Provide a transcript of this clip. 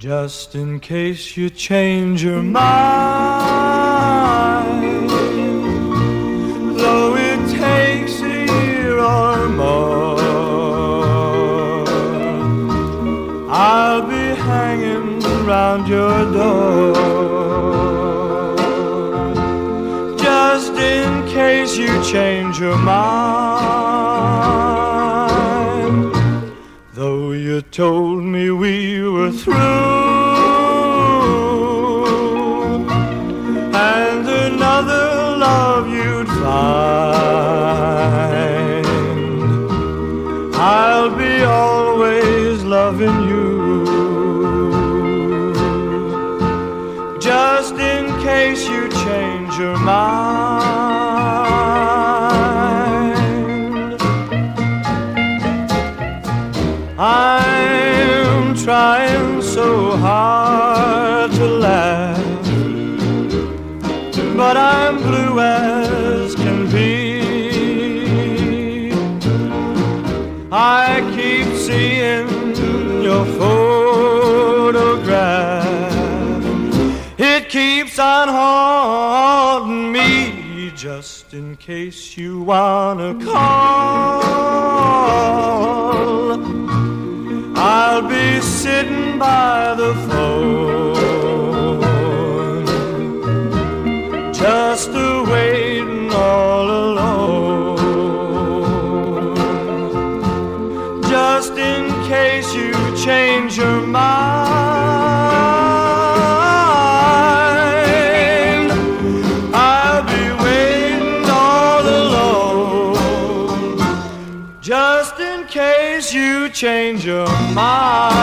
Just in case you change your mind, though it takes a year or more, I'll be hanging around your door. Just in case you change your mind, though you told me we were through and another love you'd find, I'll be always loving you. Just in case you change your mind, I'm trying so hard to laugh, but I'm blue as can be. I keep seeing your photograph, it keeps on haunting me. Just in case you wanna call, I'll be sitting by the phone, just waiting all alone. Just in case you change your mind, I'll be waiting all alone. Just in case you change your mind.